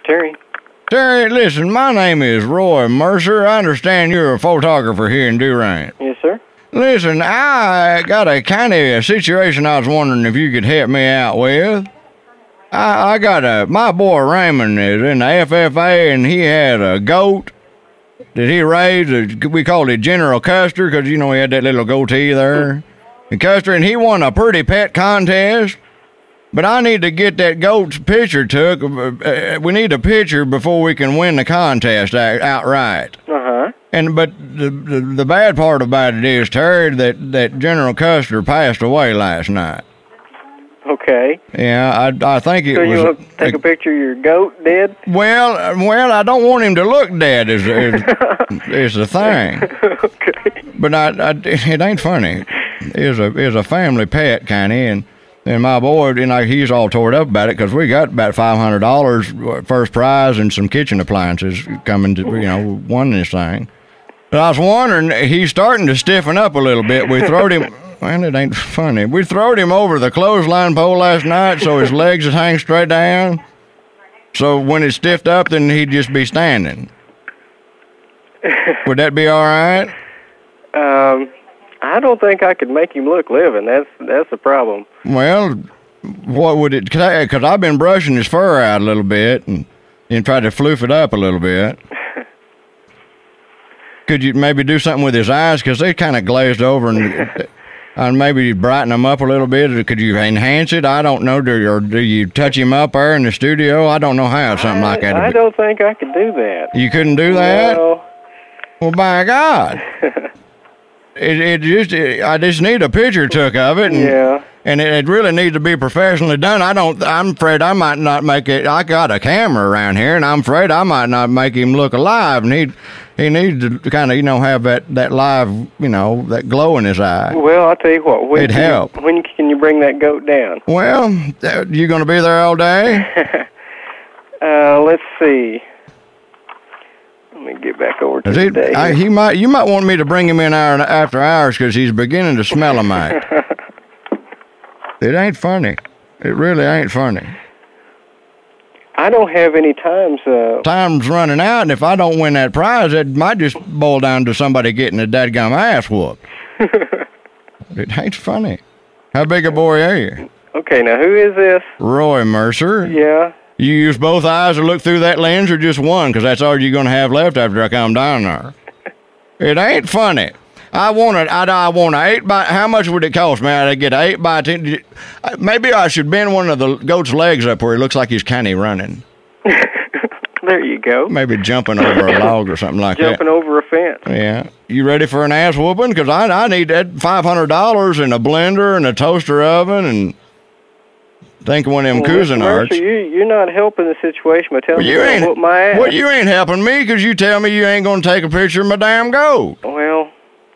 Terry. Terry, listen, my name is Roy Mercer. I understand you're a photographer here in Durant. Yes, sir. Listen, I got a kind of a situation I was wondering if you could help me out with. I got my boy Raymond is in the FFA, and he had a goat that he raised. We called it General Custer because, you know, he had that little goatee there. And Custer, and he won a pretty pet contest. But I need to get that goat's picture took. We need a picture before we can win the contest outright. Uh-huh. But the bad part about it is, Terry, that General Custer passed away last night. Okay. Yeah, I think it was. So you want to take a picture of your goat dead? Well, I don't want him to look dead. Is the thing. Okay. But it ain't funny. It's a family pet kind of, and my boy, he's all tore up about it because we got about $500 first prize and some kitchen appliances coming to won this thing. But I was wondering, he's starting to stiffen up a little bit. We throwed him. Well, it ain't funny. We throwed him over the clothesline pole last night so his legs would hang straight down. So when it stiffed up, then he'd just be standing. Would that be all right? I don't think I could make him look living. That's the problem. Well, what would it... Because I've been brushing his fur out a little bit and tried to floof it up a little bit. Could you maybe do something with his eyes? Because they kind of glazed over and maybe brighten them up a little bit. Could you enhance it? I don't know. Do you touch him up there in the studio? I don't know how something like that. I don't think I could do that. You couldn't do that? No. Well, by God. I just need a picture took of it. And it really needs to be professionally done. I'm afraid I might not make it. I got a camera around here, and I'm afraid I might not make him look alive. And he needs to kind of, have that live, that glow in his eye. Well, I'll tell you what. It'd help. When can you bring that goat down? Well, you going to be there all day? Let's see. Let me get back over to the day. You might want me to bring him in after hours because he's beginning to smell a mite. It ain't funny. It really ain't funny. I don't have any times. Time's running out, and if I don't win that prize, it might just boil down to somebody getting a dadgum ass whooped. It ain't funny. How big a boy are you? Okay, now who is this? Roy Mercer. Yeah. You use both eyes to look through that lens or just one? Because that's all you're going to have left after I come down there. It ain't funny. I want an 8 by... How much would it cost me to get an 8 by 10? Maybe I should bend one of the goat's legs up where he looks like he's kind of running. There you go. Maybe jumping over a log or something like that. Jumping over a fence. Yeah. You ready for an ass whooping? Because I need that $500 and a blender and a toaster oven and... Think of one of them Cuisinarts. You're not helping the situation by telling me to whoop my ass. Well, you ain't helping me because you tell me you ain't going to take a picture of my damn goat. Well...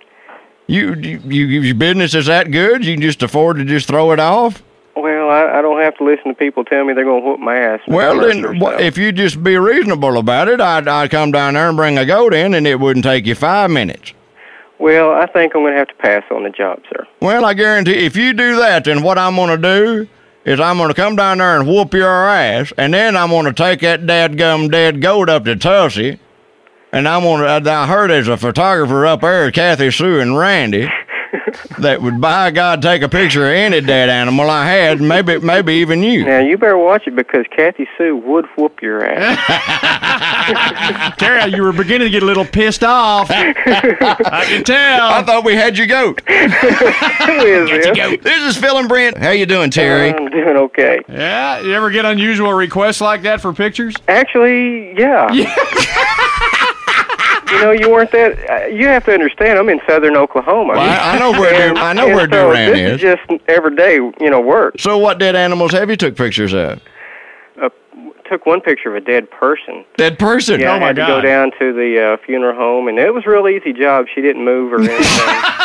Your business is that good? You can just afford to just throw it off? Well, I don't have to listen to people tell me they're going to whoop my ass. Well, then, if you just be reasonable about it, I'd come down there and bring a goat in, and it wouldn't take you 5 minutes. Well, I think I'm going to have to pass on the job, sir. Well, I guarantee if you do that, then what I'm going to do is I'm going to come down there and whoop your ass, and then I'm going to take that dadgum dead goat up to Tulsi, and I heard there's a photographer up there, Kathy Sue and Randy, that would, by God, take a picture of any dead animal I had, maybe even you. Now, you better watch it because Kathy Sue would whoop your ass. Terry, you were beginning to get a little pissed off. I can tell. I thought we had your goat. Who is this? This is Phil and Brent. How you doing, Terry? I'm doing okay. Yeah? You ever get unusual requests like that for pictures? Actually, yeah. You weren't that. You have to understand. I'm in southern Oklahoma. Well, I know where Durant is. This is just everyday, work. So, what dead animals have you took pictures of? Took one picture of a dead person. Dead person? Yeah, oh my God! I had to go down to the funeral home, and it was a real easy job. She didn't move or anything.